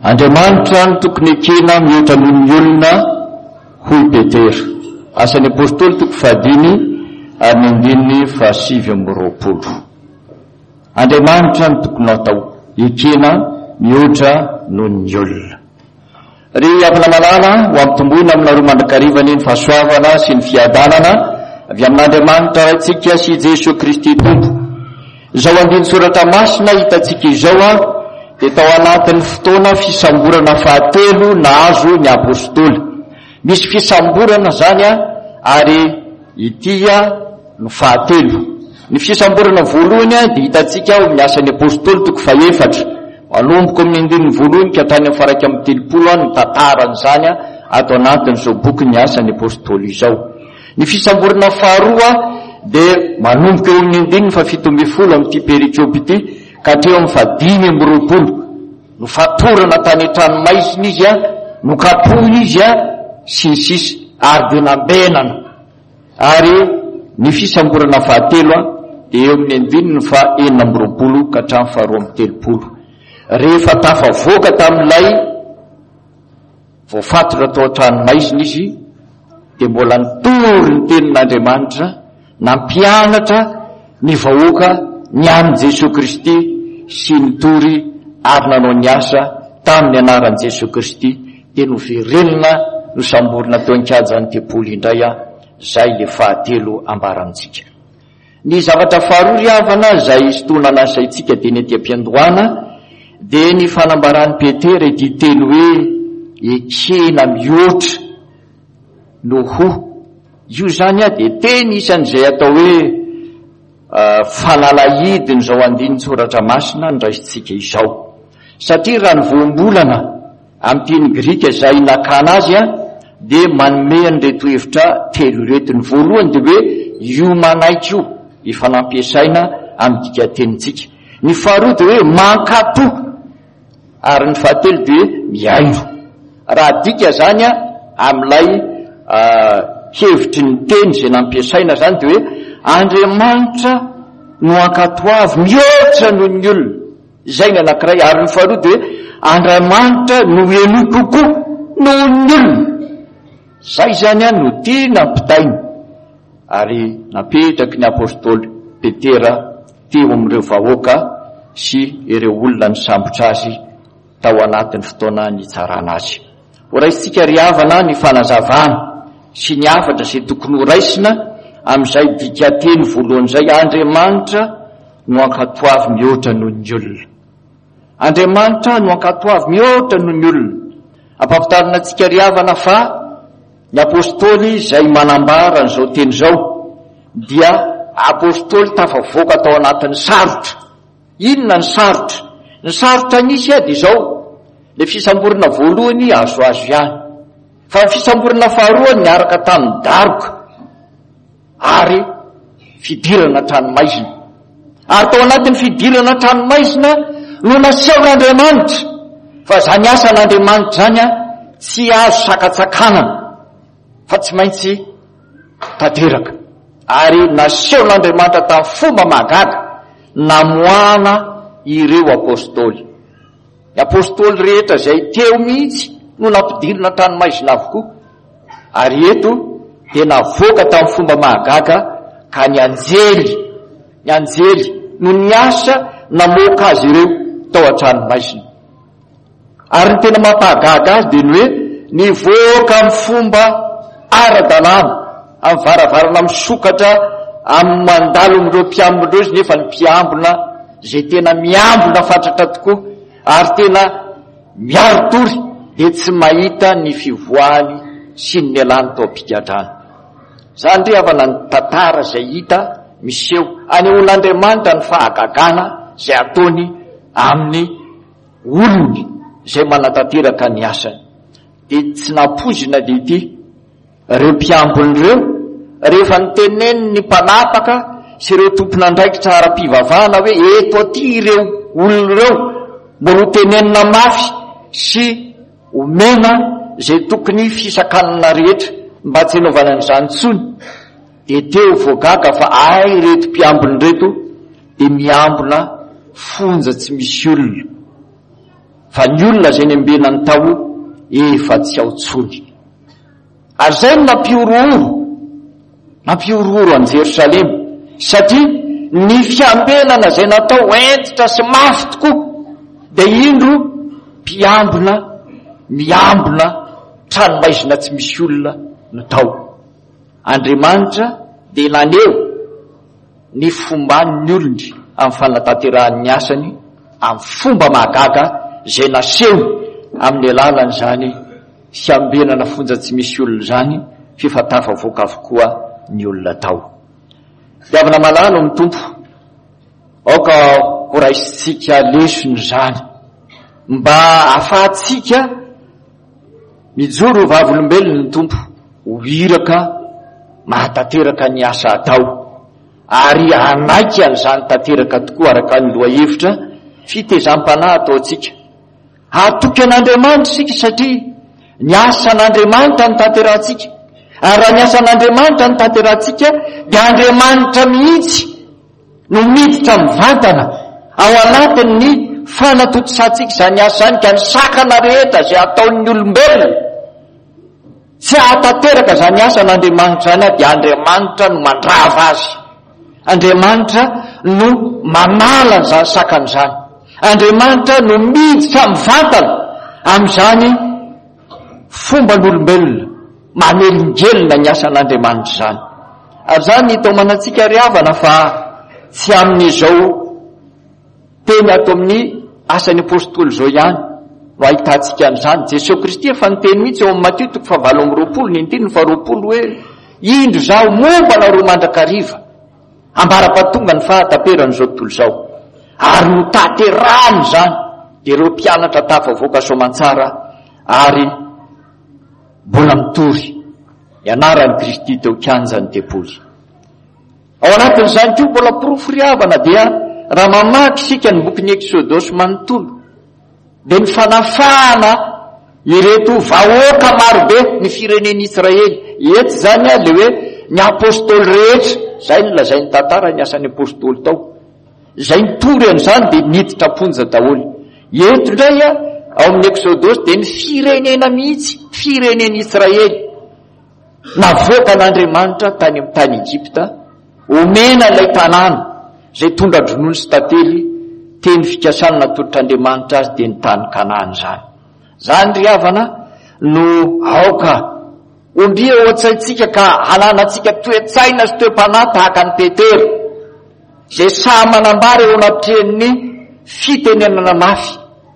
Andriamanitra no tokony ekena mihoatra noho ny olona hoy Petera. Asan'ny apôstôly 5:7. Andriamanitra no tokony atao ekena mihoatra noho ny olona. Ry avana malala ho ampitomboina amina roa mandrakarivany ny fahasoavana sy ny fiadanana avy amin'Andriamanitra raintsika sy Jesosy Kristy Tompo. Izao andiny soratra masina hitantsika izao dia tao anatin'ny fotoana fisamborana fahatelo nahazo ny apôstôly. Misy fisamborana zany ary itya no fahatelo. Ny fisamborana voalohany dia hitantsika ao amin'ny asan'ny apôstôly 4. Manomboko amin'ny andininy voalohany ka hatrany amin'ny faraka amin'ny 30 ny tantaran'izany ato anatin'izao boky ny asan'ny apôstôly izao. Ny fisamborana faharoa dia manomboka eo amin'ny andininy 17 amin'ity perikopy ity ka hatreo amin'ny 520 no fatorana tany an-tranomaisina izy no kapohina izy sy ny sisa ary dia nambenana. Ary ny fisamborana fahatelo dia eo amin'ny andininy 19 ka hatramin'ny 20. Rehefa tafavoaka tamin'ilay voafatotra tao an-tranomaisina izy dia mbola nitory ny tenin'Andriamanitra nampianatra ny vahoaka ny an'i Jesosy Kristy sy nitory ary nanao ny asa tamin'ny anaran'i Jesosy Kristy dia noverenina no samborina teo an-kajany tempoly indray zay le fahatelo ambarantsika. Ny zavatra faharoa ry havana zay sotonana asaitsika dia ny aty am-piandohana dia ny fanambaran'i Petera ity telo hoe ekena mihoatra no ho. Io zany dia teny isan'izay atao hoe fanalahidiny zao andiny soratra masina ny raisitsika izao. Satria raha ny voambolana amin'ity Grika zay nakana azy dia manome an'ireto hevitra telo ireto. Ny voalohany dia hoe io manaiky io ifanampiasaina amin'ny dikatenitsika. Ny faharoa dia hoe mankato ary ny fahatelo dia miaino. Raha dika zany amin'ilay hevitry ny teny izay nampiasaina zany dia hoe Andriamanitra no ankatoavy mihoatra noho ny olona. Izay ny anankiray. Ary ny faharoa dia hoe Andriamanitra no eno kokoa noho ny olona. Zay zany no tiana mpitaina. Ary napetraky ny apôstôly Petera teo amin'ireo vahoaka sy ireo olona nisambotra azy tao anatin'ny fotoana nitsarana azy. Horaisitsika ry havana ny fanazavana sy ny hafatra izay tokony ho raisina amin'izay dikateny voalohany izay. Andriamanitra no ankatoavy mihoatra noho ny olona. Andriamanitra no ankatoavy mihoatra noho ny olona. Ampahafantarina antsika ry havana fa ny apôstôly izay manambara n'izao teny izao dia apôstôly tafavoaka tao anatin'ny sarotra. Inona ny sarotra? Ny sarotra nisy dia izao le fisamborana voalohany azoazo ihany, fa ny fisamborana faharoa niaraka tamin'ny daroka ary fidirana tranomaizina. Ary tao anatin'ny fidirana tranomaizina no nasehon'Andriamanitra. Fa zany asan'Andriamanitra zany tsy azo sakatsakana fa tsy maintsy tanteraka. Ary nasehon'Andriamanitra tamin'ny fomba mahagaga namoana ireo apôstôly. Ny apôstôly rehetra izay teo mihitsy no nampidirina tranomaizina avokoa. Ary eto dia navoaka tamin'ny fomba mahagaga ka ny anjely no ny asa namoaka azy ireo tao an-tranomaizina. Ary ny tena mampahagaga azy dia ny hoe nivoaka amin'ny fomba ara-dalàna amin'ny varavarana misokatra amin'ny mandalo amin'ireo mpiambon'ireo izy, nefa ny mpiambona izay tena miambona fatratra tokoa ary tena miarotory dia tsy mahita ny fivoahany sy ny alany tao am-pigadrana. Zany ry havana ny tantara izay hita miseho anehoan'Andriamanitra ny fahagagana izay ataony amin'ny olony izay manatanteraka ny asany. Dia tsy nampozina dia ity ireo mpiambon'ireo rehefa niteneny ny mpanapaka sy ireo tompon'andraikitra ara-pivavahana hoe eto aty ireo olona ireo mbola ho tenenina mafy sy omena izay tokony fisakanana rehetra mba tsy hanaovana an'izany tsony. Dia teo voagaga fa ay reto mpiambony reto dia miambona fonja tsy misy olona fa ny olona zay niambenany tao efa tsy ao tsony. Ary zay no nampiorooro an Jerosalema, satria ny fiambenana zay natao entitra sy mafy tokoa dia indro miambona tranomaizina tsy misy olona no tao. Andriamanitra dia naneo ny fomban'ny olony amin'ny fanatanterahany asany amin'ny fomba mahagaga zay naseho amin'ny alalan'izany fiambenana fonja tsy misy olona zany, fifatafavoaka avokoa ny olona tao. Diavana malalo amin'ny tompo, aoka ho raisitsika lesony zany mba ahafahatsika mijoro ho vavolombelony ny tompo ho iraka mahatanteraka ny asa atao, ary anaiky an'izany tanteraka tokoa araka ny loha-hevitra fitezam-panahy ataotsika. Atoky an'Andriamanitra sika satria ny asan'Andriamanitra ny tanterahantsika, ary raha ny asan'Andriamanitra ny tanterahantsika dia Andriamanitra mihitsy no miditra mivantana ao anatin'ny fanatotosantsika izany asa zany, ka ny sakana rehetra zay ataon'ny olombelona tsy ahatanteraka zany asan'Andriamanitra zany dia Andriamanitra no mandrava azy, Andriamanitra no manala an'izany sakana zany, Andriamanitra no miditra mivantana amin'izany fomban'olombelona, manelingelina ny asan'Andriamanitra zany. Ary zany itomanantsika ry havana fa tsy amin'izao teny ato amin'ny asan'ny apôstôly zao ihany no ahitantsika an'izany. Jesosy Kristy efa niteny mihitsy eo amin'ny Matio 7:20 hoe indro zaho momba nareo mandrakariva ambara-patonga ny fahataperan'izao tontolo izao, ary no tanterahany zany dia ireo mpianatra tafavoaka soamantsara ary mbola mitory ianaran'ny Kristy teo kianjany depoly. Ao anatin'izany koa mbola porofo ry havana dia raha mamaky sika ny bokin'ny Eksodosy manontolo dia ny fanafahana ireto vahoaka marobe ny fireneny Israely. Eto zany le hoe ny apôstôly rehetra, zay no lazay ny tantara ny asan'ny apôstôly tao, zay nitory an'izany dia niditra ponja daholo. Eto indray ao amin'ny Eksodosy dia ny firenena mihitsy, fireneny Israely navoaka an'Andriamanitra tany amin'ny tany Egypta, omena ilay tanàna zay tondra dronono sy tantely teny fikasana natolotr'Andriamanitra azy dia ny tany Kanaany zany. Zany ry havana no aoka ondria ohatsaitsika ka hananantsika toe-tsaina sy toe-panahy tahaka ny Petera zay samy manambara eo anatrehan'ny fitenenana mafy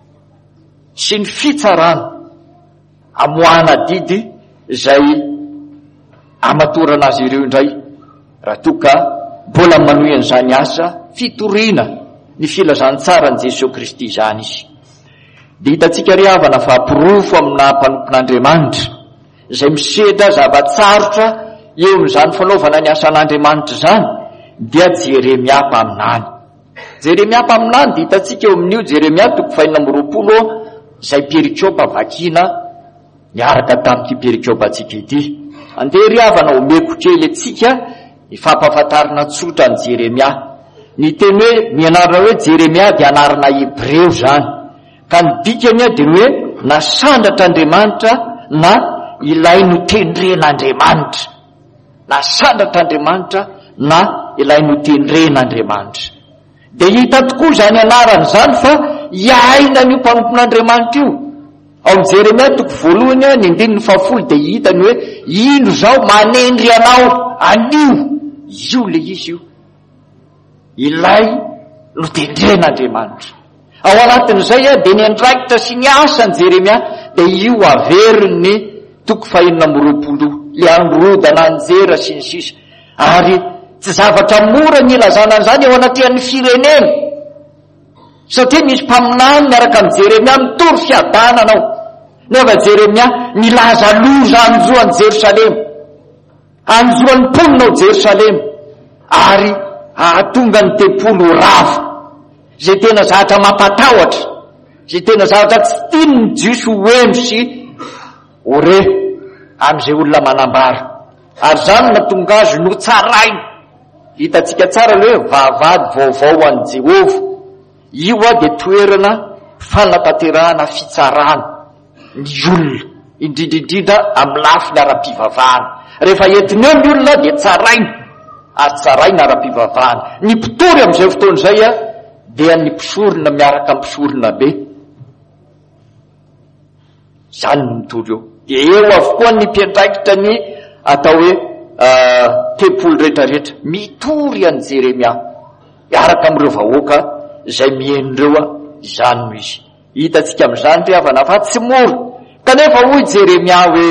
sy ny fitsarana amoahana didy zay amatorana azy ireo indray raha toa ka mbola manohy an'izany asa fitoriana ny filazantsara ny Jesosy Kristy zany izy. Dia hitatsika ry havana fa pirofo amina mpanompon'Andriamanitra zay misedra zavatsarotra eo amin'izany fanaovana ny asan'Andriamanitra zany dia Jeremia mpaminany. Jeremia mpaminany dia hitatsika eo amin'io Jeremia 4:20 zay perikôpa vakina niaraka tamin'ity perikôpa atsika ity. Andeha ry havana omeko kely atsika ny fampahafantarana tsotra ny Jeremia. Ny teny hoe mianarana hoe Jeremia dia anarana Hebreo zany, ka ny dikany dia hoe nasandratr'Andriamanitra na ilay no tendren'Andriamanitra, nasandratr'Andriamanitra na ilay no tendren'Andriamanitra. Dia hita tokoa zany anarany zany fa iaina ny mpanompon'Andriamanitra io. Ao amin'ny Jeremia 1:10 dia hitany hoe indro zao manendry anao anio, io le izy io, ilay no tendren'Andriamanitra. Ao anatin'izay dia ny andraikitra sy ny asany Jeremia dia io averin'ny 4:20 le androdana anjera sy ny sisa, ary tsy zavatra mora ny ilazana an'izany eo anatrehan'ny firenena, satria misy mpaminany miaraka amin'ny Jeremia mitory fiadananao. Nefa Jeremia milaza loza anjoan'ny Jerosalema, anjoan'ny mponinao Jerosalema, ary ahatonga ny tempolo ravo zay tena zavatra mampatahotra, zay tena zavatra tsy tiany ny jiosy hoeno sy ore amin'izay olona manambara. Ary zany natonga azy no tsarainy. Hitatsika tsara le hoe vavady vaovao an'i Jehova. Io dia toerana fanatanterahana fitsarana ny olona indrindrindrindra amin'ny lafiny ara-pivavahana. Rehefa entiny eo ny olona dia tsaraina ary tsaraina ara-pivavahana. Ny mpitory amin'izay fotoana izay dia ny mpisorona miaraka mpisorona be. Zany ny mitory eo. Dia eo avokoa ny mpiantraikitra ny atao hoe tempolo rehetrarehetra mitory an'i Jeremia miaraka amin'ireo vahoaka izay mienireo izany no izy. Hitantsika amin'izany ry havana fa tsy mora. Kanefa hoy Jeremia hoe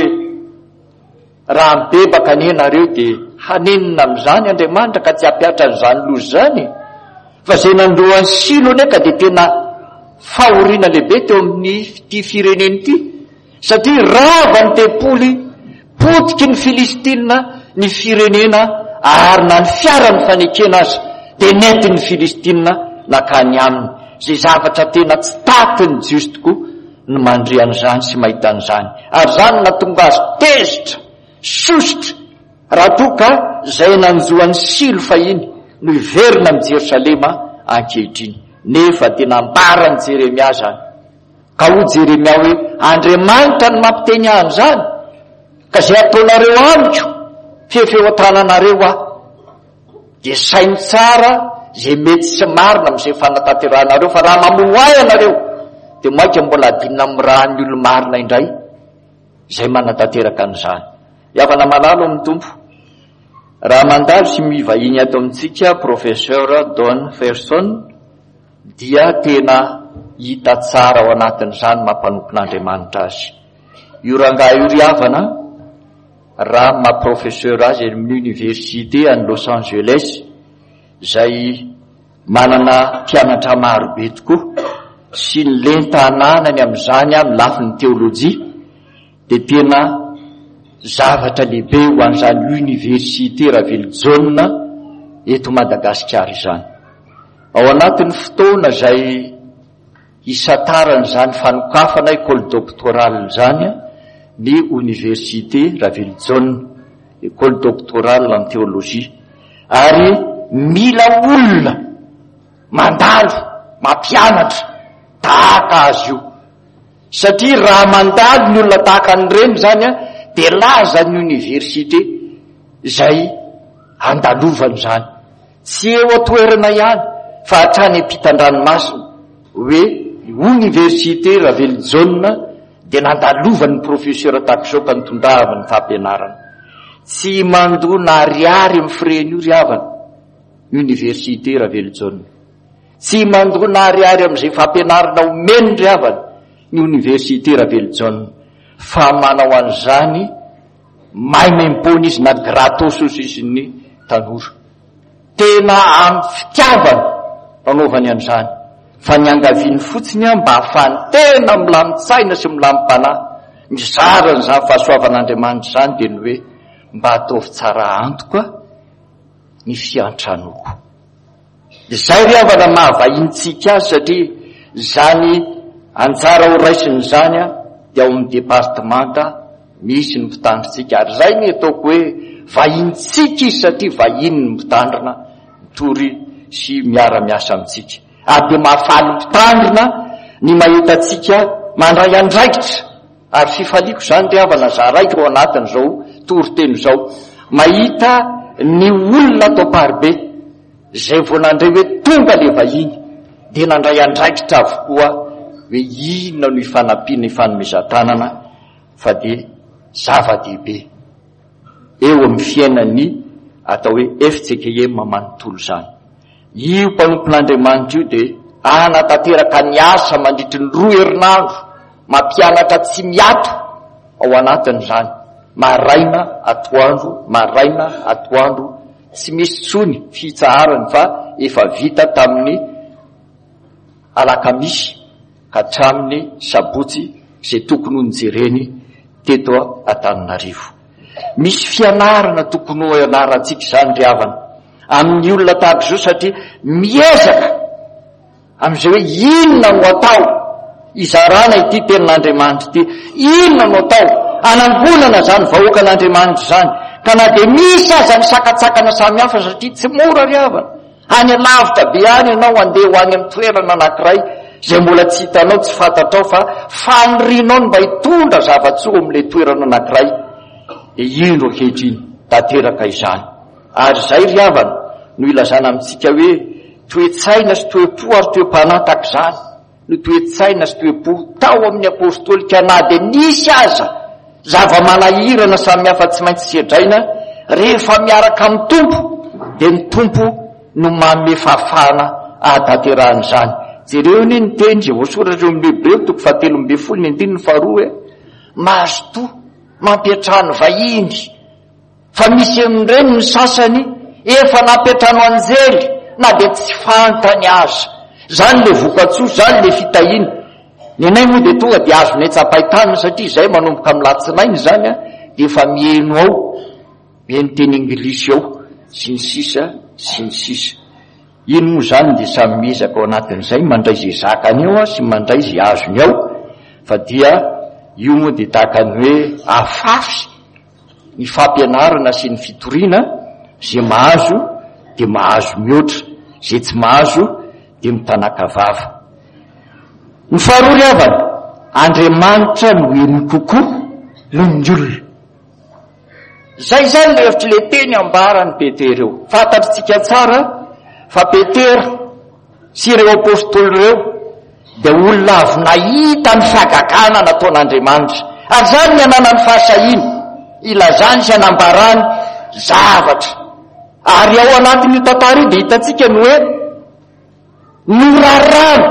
raha mibebaka anenareo dia hanenina amin'izany Andriamanitra ka tsy hampiatra an'izany lozy zany. Fa izay nandroany Silo neka dia tena fahoriana lehibe teo amin'ny ty fireneny ity. Satria rava ny tempoly, potiky ny Filistina ny firenena ary na ny fiara-ny fanekena azy dia nety ny Filistina nakany aminy. Zay zavatra tena tsy tatiny jiosy tokoa ny mandrian'izany sy mahitan'izany. Ary zany natonga azy tezitra, sositra, raha toka izay nanjoan'ny Silo fahiny no iverina amin'ny Jerosalema ankehitriny. Nefa tena ambarany Jeremia zany. Ka ho Jeremia hoe Andriamanitra ny mampiteny an'izany ka izay ataonareo amiko fefeo an-tananareo dia sainy tsara izay mety sy marina amin'izay fanatanteranareo. Fa raha mamono ahy anareo dia maika mbola adinina amin'ny raha ny olo marina indray izay manatanteraka an'izany. Havana malalo amin'ny tompo. Raha mandalo sy mivahiny ato amintsika professeur Don Ferson dia tena hita tsara ao anatin'izany mampanompon'Andriamanitra azy. Io rangahy io ry havana raha maha-professeur azy amin'ny université any Los Angeles izay manana mpianatra marobe tokoa sy ny lentananany amin'izany amin'ny lafin'ny teolojia dia tena zavatra lehibe ho an'izany université Ravelzona eto Madagasikara izany. Ao anatin'ny fotoana izay isatarany fanokafana école doctorale zany ny université Ravelzona, école doctorale en théologie. Ary mila olona mandalo mampianatra tahaka azy io. Satria raha mandalo ny olona tahaka an'ireny zany dia laza ny université izay andalovany zany. Tsy eo atoerana ihany fa hatrany ampitan-dranomasina hoe université Ravelzona dia nandalovany professeur tahak'izao ka nitondravany fampianarana. Tsy mandona ariary amin'ny freny io ry havana université Ravelzona. Tsy mandona ariary amin'izay fampianarana omeny ry havana ny université Ravelzona. Fa manao an'izany mahay mempony izy na gratos izy ny tanora. Tena amin'ny fitiavana anaovany an'izany. Fa ny angaviany fotsiny mba hahafany tena milamin-tsaina sy milamin-panahy mizara n'izany fahasoavan'Andriamanitra izany dia ny hoe mba ataovy tsara antoka ny fiantranoko. Izay ry havana mahavahintsika azy satria zany anjara ho raisiny zany dia ao amin'ny departemanta misy ny mpitandritsika. Ary zay ny ataoko hoe vahintsika izy satria vahiny ny mpitandrina mitory sy miara-miasa amintsika. Ary dia mahafaly mpitandrina ny mahitatsika mandray andraikitra. Ary fifaliako zany ry havana zaraiko ao anatin'izao toriteny izao mahita ny olona atao parobe izay vao nandray hoe tonga le vahiny dia nandray andraikitra avokoa hoe inona no ifanampiana ifanomezan-tanana fa dia zava-dehibe eo amin'ny fiainany atao hoe FJKM manontolo zany. Io mpanompon'Andriamanitra io dia anatanteraka ny asa mandritry ny 2 herinandro mampianatra tsy miato ao anatin'izany. Maraina atoandro tsy misy tsony fitsaharany fa efa vita tamin'ny alakamisy ka hatramin'ny sabotsy izay tokony ho nijereny teto Antananarivo. Misy fianarana tokony ho ianarantsika izany ry havana amin'ny olona tahaka izao satria miezaka amin'izay hoe inona no atao izarana ity tenin'Andriamanitra ity, inona no atao anangonana zany vahoakan'Andriamanitra zany. Ka na dia misy aza ny sakatsakana samihafa satria tsy mora ry havana. Any alavitra be any ianao andeha ho any amin'ny toerana anankiray zay mbola tsy hitanao tsy fantatrao fa fanorinao mba hitondra zavatsoa amin'le toerana anankiray ino ankehitriny tanteraka izany. Ary zay ry havana no ilazana amintsika hoe toe-tsaina sy toe-po ary toe-panahy tak'izany no toe-tsaina sy toe-po tao amin'ny apôstôlika na de nisy aza zava-manahirana samihafa tsy maintsy sedraina rehefa miaraka amin'ny tompo de ny tompo no manome fahafahana ahatanteran'izany. Jereo ny teny zay voasoratra eo amin'ny Hebreo 7:12 hoe mahazo to mampiatrano vahiny fa misy amin'ireny ny sasany efa nampiatrano anjely na de tsy fantany aza. Zany le vokatsoa, zany le fitahina. Ny anay moa de tonga de azo netsapahitana satria zay manomboka amin'ny latsinainy zany a de efa mieno ao eny teny anglisy ao sy ny sisa sy ny sisa. Ino moa zany de samy miezaka ao anatin'izay mandray zay zakany ao sy mandray zay azony ao fa dia io moa de tahaka ny hoe afafy ny fampianarana sy ny fitoriana. Zay mahazo de mahazo mihoatra, zay tsy mahazo de mitanaka vava. Ny faharoa ry havana, Andriamanitra no eny kokoa noho ny olona. Zay zany le hevitry le teny ambarany Petera eo. Fantatritsika tsara fa Petera sy ireo apôstôly ireo de olona avy nahita ny fagagana nataon'Andriamanitra. Ary zany ny anana ny fahasahiny ilazany sy anambarany zavatra. Ary ao anatin'io tantara io de hitatsika ny hoe norarano.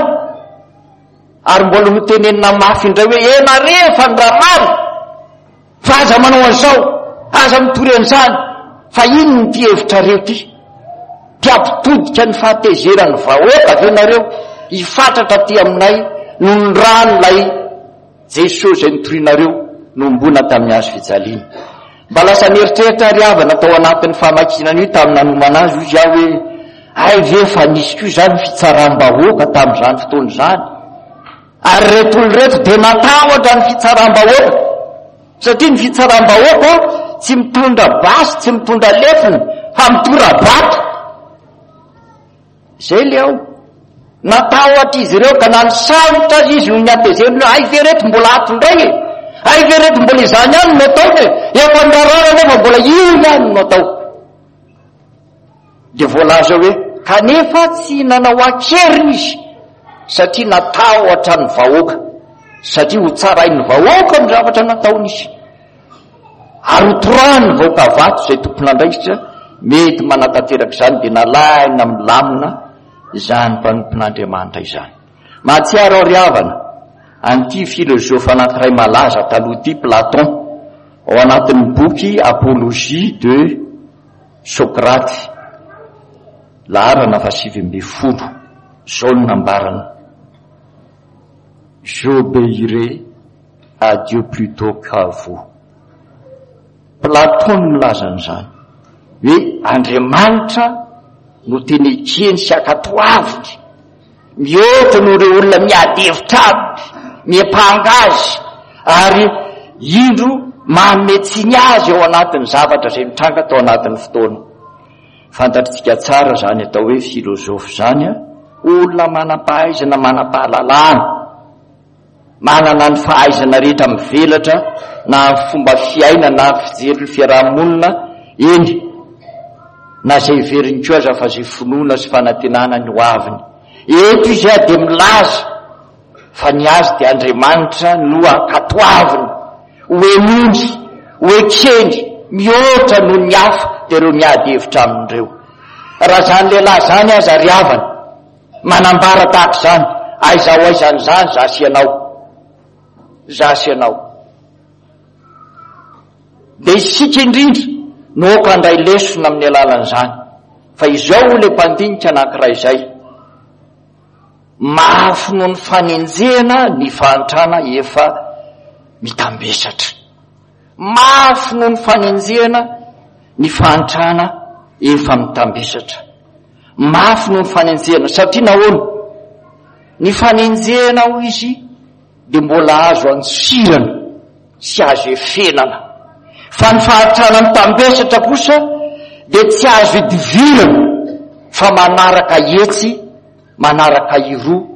Ary mbola notenenina mafy indray hoe ena rehefa ny rarano fa aza manao an'izao, aza mitory an'izany. Fa ino ny ty hevitra reo ty? Mpiampitodika ny fahatezerany vahoaka ve nareo hifatratra ty aminay no ny ranolay Jesosy zay nitorianareo nombona tamin'ny hazo fijaliana. Mba lasa nieritreritra ry havana tao anatin'ny famakinana io tamin'ny nanomana azy izy aho hoe ay ve fa nisy koa zany fitsaram-bahoaka tamin'izany fotoana zany. Ary retolo reto de matahotra ny fitsaram-bahoaka satria ny fitsaram-bahoaka tsy mitondra basy, tsy mitondra lefina fa mitora bato. Zay le ao natahotra izy ireo ka nanisarotra izy no niatezeriny ay ve reto mbola ato indray e, ay ve reto mbola izany any no ataony e, efa ndarara nefa mbola ino any no atao. De voalaza hoe kanefa tsy nanao akeriny izy satria natahotra ny vahoaka, satria ho tsarain'ny vahoaka ny zavatra nataony izy. Ary hotorany vahoaka vato zay tompon'andraikitra mety manatanteraky zany de nalaina milamina izany mpanompon'Andriamanitra izany. Mahatsiaro ao ry havana an'ity filozofa anankiray malaza taloha ty Platon ao anatin'ny boky Apologie de Socrate laharana 7:10 zao no nambarana: j'obéirai à Dieu plutôt qu'à vous. Platon no milaza an'izany hoe Andriamanitra no teny ekeny sy akatoaviny mihoatra no reo olona miady hevitra aby miepanga azy ary indro mametsiny azy ao anatin'ny zavatra zay mitranga tao anatin'ny fotoana. Fantatritsika tsara zany atao hoe filozofy zany a, olona manam-pahaizana, manam-pahalalana, manana ny fahaizana rehetra mivelatra na fomba fiaina na fijery fiarahamonina eny na zay veriny koa aza fa zay finoana sy fanantenana ny hoaviny. Eto izy de milaza fa ny azy de Andriamanitra no akatoaviny, hoenondry, hoekeny, mihoatra no ny hafa de reo miady hevitra amin'ireo. Raha zany lehilahy zany aza ry havana manambara tahaka zany, aizao aizany zany zasy ianao, zasy ianao. De isika indrindra no ka andray lesona amin'ny alalan'izany. Fa izao le mpandinika anankiray zay mafy no ny fanenjena ny fahantrana efa mitambesatra, mafy no ny fanenjena ny fahantrana efa mitambesatra, mafy no ny fanenjena satria nahoana ny fanenjena ho izy de mbola azo ansirana sy azo efenana, fa ny fahantrana mitambesatra kosa de tsy azo idivirana fa manaraka etsy, manaraka iroa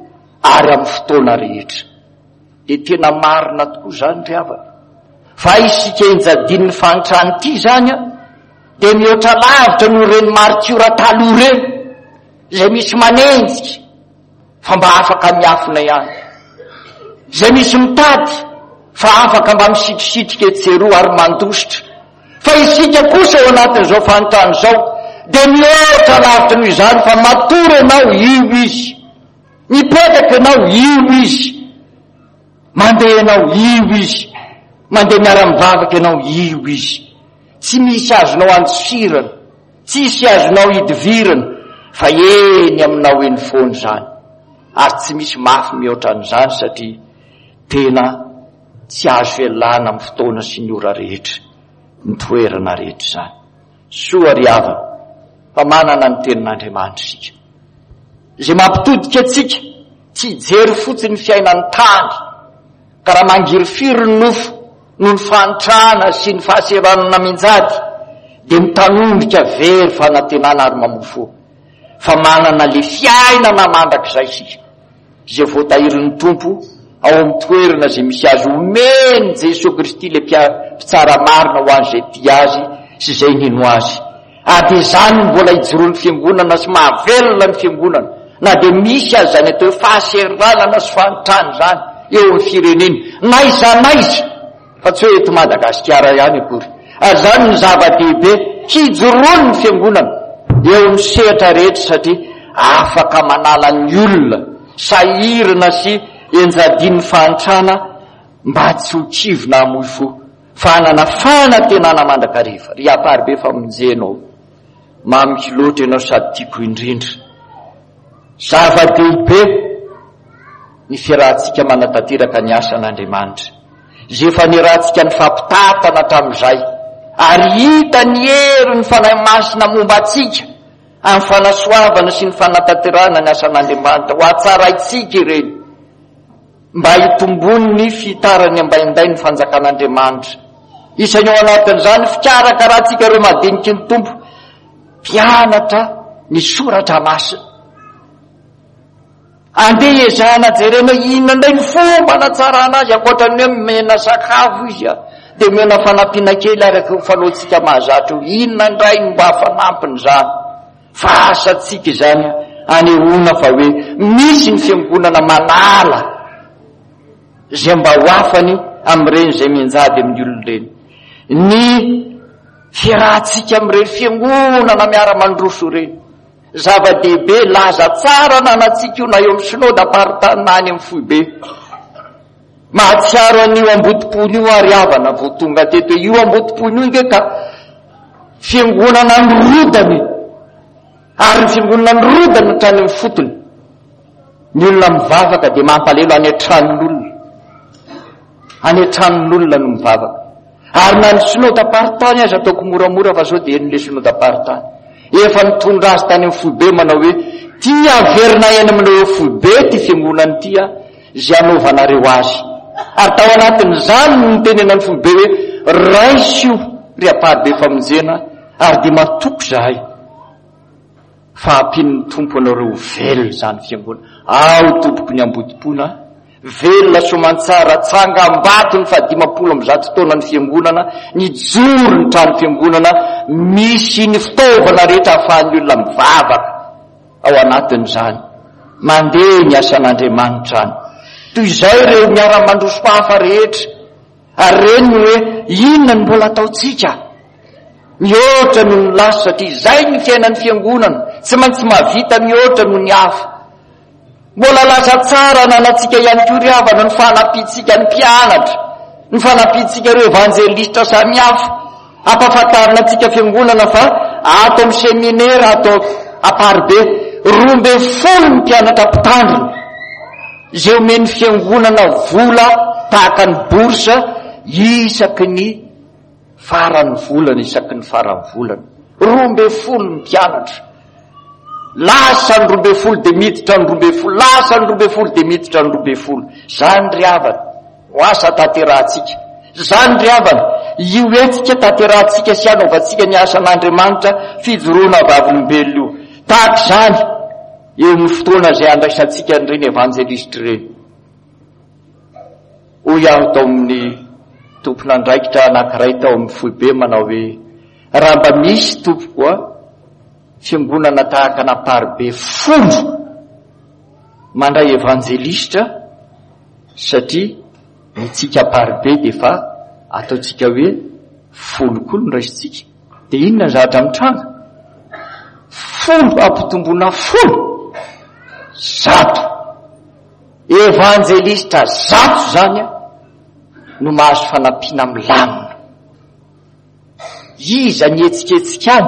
ary amin'ny fotoana rehetra. De tena marina tokoa zany ry havana fa isika enjadin'ny fanitrany ity zany a de mihoatra lavitra no reny maritiora taloha reny zay misy manenjika fa mba afaka miafina ihany, zay misy mitady fa afaka mba misitrisitrika etseroa ary mandositra. Fa isika kosa ao anatin'izao fanitrany zao de mihoatra lavitra noho izany fa matory ianao io izy, mipetraka ianao io izy, mandeha ianao io izy, mandeha miara-mivavaka ianao io izy. Tsy misy azonao antsirana, tsisy azonao hidivirana fa eny aminao eny foany zany. Ary tsy misy mafy mihoatra an'izany satria tena tsy azo fialana amin'ny fotoana sy ny ora rehetra, ny toerana rehetra zany. Soa ry havana fa manana ny tenin'Andriamanitra isika zay mampitodika atsika tsy jery fotsiny fiainany tany ka raha mangiry ny nofo noho ny fanitrana sy ny fahaseranana minjady de mitanondrika very fanantenana ary mamofo, fa manana le fiainana mandrakizay isika zay voatahirin'ny tompo ao amin'ny toerana zay misy azy omeny Jesosy Kristy le mpitsara marina ho an'izay tia azy sy zay nino azy. Ady zany mbola hijoroan'ny fiangonana sy mahavelona ny fiangonana, na de misy azy zany atao hoe fahaseranana sy fanitrana zany eo amin'ny firenena na izanaiza fa tsy hoe eto Madagasikara ihany akory. Ary zany ny zava-dehibe hijoroany ny fiangonana eo amin'ny sehatra rehetra satria afaka manala ny olona sahirana sy enjadin'ny fanitrana mba tsy ho kivona amoy fo fanana fanantenana mandrakariva. Ry aparibe fa monjenao mamiko loatra ianao sady tiako indrindra. Zava-dehibe ny fiarahantsika manatanteraka ny asan'Andriamanitra zay efa niarahantsika ny fampitatana hatramin'izay ary hita ny hery ny fanahy masina momba atsika amin'ny fanasoavana sy ny fanatanterana ny asan'Andriamanitra ho atsaraitsika ireny mba hitombony ny fitarany ambainday ny fanjakan'Andriamanitra. Isany ao anatin'izany fikarakarahitsika ireo madiniky ny tompo mpianatra ny soratra masina, andeha ezana jerena inona indray ny fomba natsarana azy ankoatrany hoe mena sakafo izy de mena fanampiana kely araky fanaotsika mahazatra inona indray ny mba fanampiny zany. Fa asatsika zany anehoana fa hoe misy ny fiangonana manala zay mba ho afany am'ireny zay minjady amin'ny olon'ireny. Ny fiarahantsika am'ireny fiangonana miara-mandroso reny zava-dehibe laza tsara nanatsika io na eo amin'ny synody aparitany na any amin'ny foibe. Mahatsiaro an'io ambotipony io ary havana vo tonga teto io ambotipony io nge ka fiangonana nyrodany ary ny fiangonana nyrodany hatrany amin'ny fotony. Ny olona mivavaka de mampalelo any an-tranon'olona, any an-tranon'olona no mivavaka. Ary na ny synody aparitany azy ataoko moramora fa sao de en'le synody aparitany efa nitondra azy tany amin'ny foibe manao hoe tia averina eny amin'ireo foibe ty fiangonany tia zay anaovanareo azy. Ary tao anatin'izany ny tenenany foibe hoe raisy io ry aparibe famonjena ary de matoko zahay fa ampin'ny tompo anareo velona zany fiangonana. Ao tompoko ny ambotipona velona somantsara tsangambato ny 500 taona ny fiangonana, ny joro ny trano fiangonana, misy ny fitaovana rehetra ahafahan'ny olona mivavaka ao anatin'izany mandeha ny asan'Andriamanitra any. Toy izay ireo miara-mandroso hafa rehetra ary reny hoe inona ny mbola ataotsika mihoatra noho ny lasa satria izay ny fiainan'ny fiangonana tsy maintsy mahavita mihoatra noho ny hafa. Mbola lasa tsara nanatsika ihany koa ry havana ny fanampitsika ny mpianatra, ny fanampitsika ireo evanjelista samihafa, ampahafantarina atsika fiangonana fa ato amin'ny seminera atao aparibe 12 ny mpianatra mpitandrina zay omeny fiangonana vola tahaka ny borsa isaky ny farany volana, isaky ny farany volana 12 ny mpianatra. Lasa ny 12 de miditra ny 12, lasa ny 12 de miditra ny 12. Zany ry havana ho asa tanterahantsika, zany ry havana io etsika tanterahantsika sy anaovantsika ny asan'Andriamanitra fijoroana vavolombelona io. Tahaka zany eo ny fotoana zay andraisantsika nireny evanjelistra ireny. Hoy aho tao amin'ny tompon'andraikitra anankiray tao amin'ny foibe manao hoe raha mba misy tompokoa fiangonana tahaka naparobe folo mandray evanjelistra, satria nitsika parobe de fa ataotsika hoe folokolo ndraisitsika. De inona zahatra mitranga? Folo ampitombona folo, zato evanjelistra, zato zany no mahazo fanampiana milamina. Iza ny etsiketsikany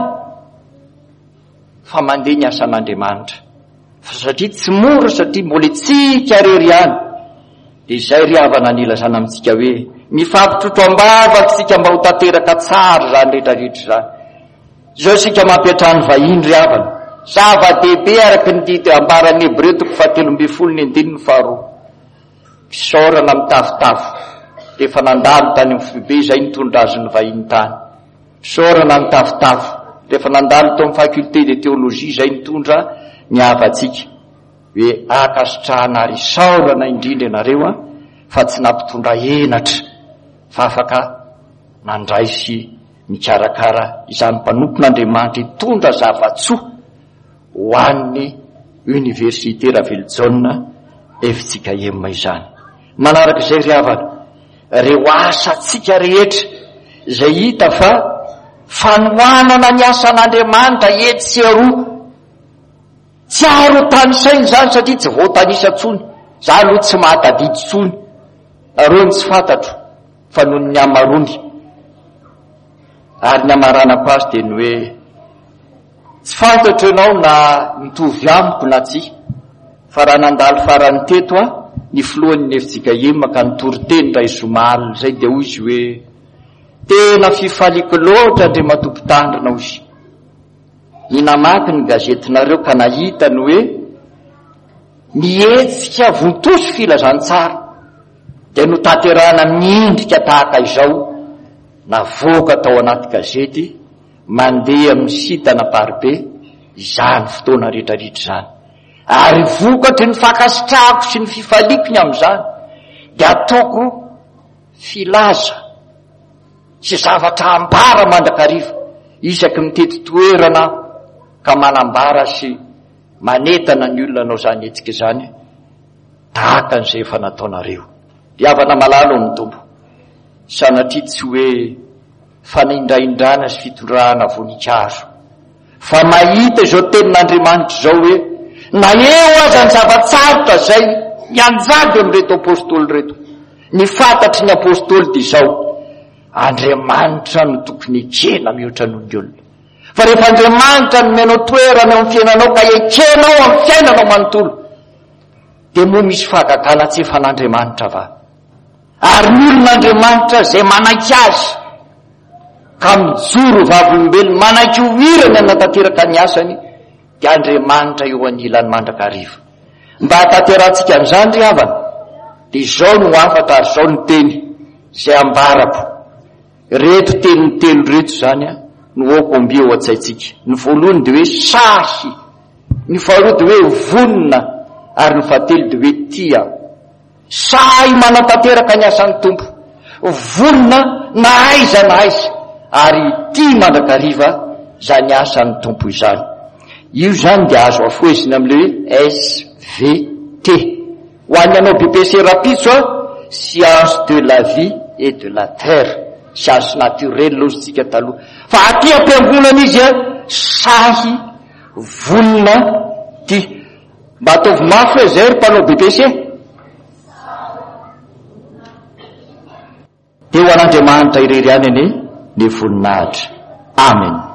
fa mandeha ny asan'Andriamanitra, satria tsy mora, satria mbola tsika reriany. De izay ry havana nilazana amitsika hoe mifampitrotro ambavaka sika mba ho tanteraka tsara zany rehetrarehetra zany. Zao sika mampiatrany vahiny ry havana, zava-dehibe araky ny dity ambarany Hebreo 13:12 fisaorana mitafotafo. Rehefa nandalo tany amin'ny foibe izay nitondra azy ny vahiny tany. Fisaorana mitafotafo. Rehefa nandalo tao amin'ny faculté de théologie izay nitondra ny havatsika hoe akasitrahana ary saorana indrindra ianareo fa tsy nampitondra enatra fa afaka nandray sy mikarakara izany mpanompon'Andriamanitra hitondra zavatsoa ho an'ny université Raveljon efitsika emma izany. Manaraka izay ry havana, reo asatsika rehetra zay hita fa fanoanana ny asan'Andriamanitra eto sy aroa, tsy aro tany sainy zany satria tsy voatanisa tsony, za aloha tsy mahatadidy tsony, arony tsy fantatro fa noho ny amarony. Ary ny amaranam-pazy de ny hoe tsy fantatro ianao na mitovy amiko na tsy, fa raha nandalo farany teto ny filohan'ny efitsika emma ka nitory-teny ray Zomaly zay de hoy izy hoe tena fifaliko loatra andre matompo-tandrina ozy. Ninamaky ny gazetinareo ka nahita ny hoe mietsika vontoso filazantsara de notanterana miendrika tahaka izao navoaka tao anaty gazety mandeha amin'ny sitana parobe izany fotoana rehetrarehetra zany. Ary vokatry ny fakasitrahako sy ny fifalikony amin'izany de ataoko filaza sy zavatra ambara mandrakariva isaky mitety toerana ka manambara sy manetana ny olona anao zany etsika zany tahaka an'izay efa nataonareo. Havana malalo amin'ny tompo, sanatria tsy hoe fanaindraindrana sy fitondrahana voninkazo, fa mahita izao tenin'Andriamanitra zao hoe na eo aza ny zavatsarotra zay mianjady amin'reto apôstôly reto, ny fantatry ny apôstôly de zao Andriamanitra no tokony ekena mihoatra noho ny olona. Fa rehefa Andriamanitra no menao toerana amin'ny fiainanao ka ekenao amin'ny fiainanao manontolo, de moa misy fahagagana tsy efa n'Andriamanitra va? Ary ny olon'Andriamanitra zay manaiky azy ka mijoro vavolombelona manaiky ho irany anatanteraka ny asany, de Andriamanitra eo anilany mandrakariva. Mba hatanterantsika an'izany ry havana, de zao no afatra ary zao ny teny zay ambarako. Reto teny telo reto zany no okomby eo atsaitsika. Ny voalohany de hoe sahy, ny faharoa de hoe vonina, ary ny fahatelo de hoe tia. Sahy manatanteraka ny asan'ny tompo, vonina na aiza na aiza, ary tia mandrakariva zany asan'ny tompo izany. Io zany de azo afoezina am'le hoe SVT. Ho an'ny anao BPC rapitso science de la vie et de la terre, science naturelle lozitsika taloha. Fa aty ampiangonana izy sahy, vonina, tia. Mba ataovy mafy hoe zay ry mpanao BPC. De ho an'Andriamanitra irery any ny voninahitra. Amen.